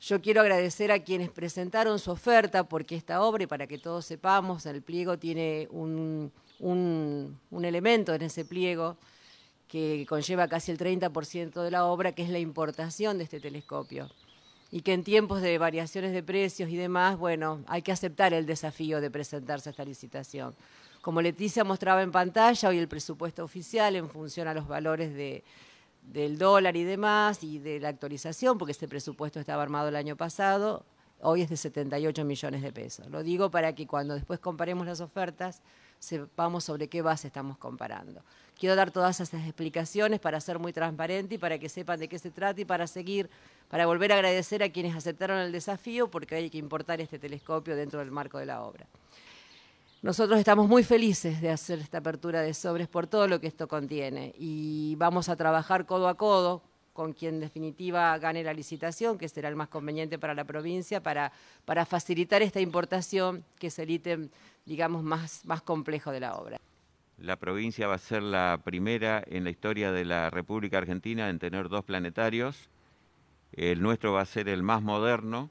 Yo quiero agradecer a quienes presentaron su oferta, porque esta obra, y para que todos sepamos, el pliego tiene un elemento en ese pliego que conlleva casi el 30% de la obra, que es la importación de este telescopio. Y que en tiempos de variaciones de precios y demás, bueno, hay que aceptar el desafío de presentarse a esta licitación. Como Leticia mostraba en pantalla, hoy el presupuesto oficial, en función a los valores del dólar y demás, y de la actualización, porque este presupuesto estaba armado el año pasado, hoy es de 78 millones de pesos. Lo digo para que cuando después comparemos las ofertas, sepamos sobre qué base estamos comparando. Quiero dar todas esas explicaciones para ser muy transparente y para que sepan de qué se trata y para volver a agradecer a quienes aceptaron el desafío, porque hay que importar este telescopio dentro del marco de la obra. Nosotros estamos muy felices de hacer esta apertura de sobres por todo lo que esto contiene y vamos a trabajar codo a codo con quien en definitiva gane la licitación, que será el más conveniente para la provincia, para facilitar esta importación, que es el ítem, digamos, más complejo de la obra. La provincia va a ser la primera en la historia de la República Argentina en tener 2 planetarios. El nuestro va a ser el más moderno.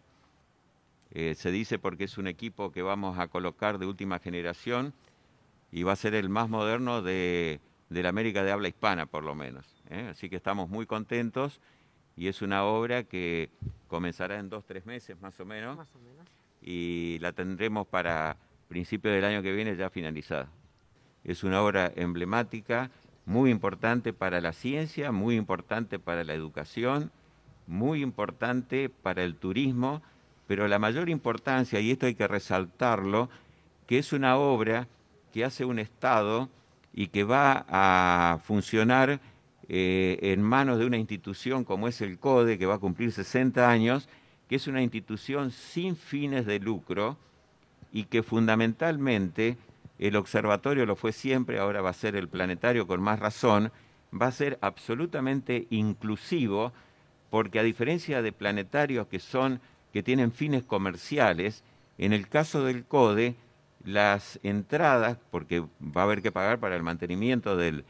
Se dice porque es un equipo que vamos a colocar de última generación y va a ser el más moderno de la América de habla hispana, por lo menos. Así que estamos muy contentos y es una obra que comenzará en 2-3 meses más o menos y la tendremos para principios del año que viene ya finalizada. Es una obra emblemática, muy importante para la ciencia, muy importante para la educación, muy importante para el turismo, pero la mayor importancia, y esto hay que resaltarlo, que es una obra que hace un Estado y que va a funcionar en manos de una institución como es el CODE, que va a cumplir 60 años, que es una institución sin fines de lucro y que fundamentalmente el observatorio lo fue siempre, ahora va a ser el planetario con más razón, va a ser absolutamente inclusivo, porque a diferencia de planetarios que tienen fines comerciales, en el caso del CODE, las entradas, porque va a haber que pagar para el mantenimiento del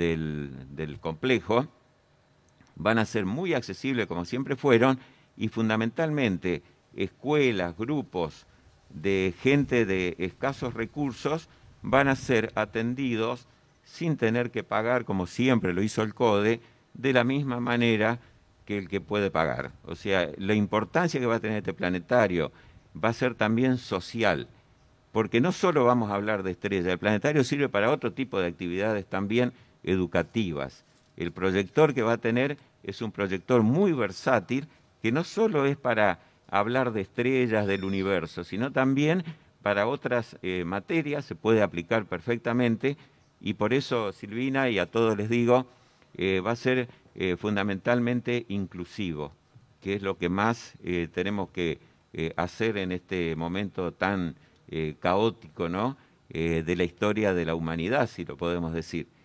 complejo, van a ser muy accesibles como siempre fueron, y fundamentalmente escuelas, grupos de gente de escasos recursos van a ser atendidos sin tener que pagar, como siempre lo hizo el CODE, de la misma manera que el que puede pagar. O sea, la importancia que va a tener este planetario va a ser también social, porque no solo vamos a hablar de estrellas, el planetario sirve para otro tipo de actividades también educativas. El proyector que va a tener es un proyector muy versátil, que no solo es para hablar de estrellas del universo, sino también para otras materias, se puede aplicar perfectamente, y por eso, Silvina, y a todos les digo, va a ser fundamentalmente inclusivo, que es lo que más tenemos que hacer en este momento tan caótico, ¿no? De la historia de la humanidad, si lo podemos decir.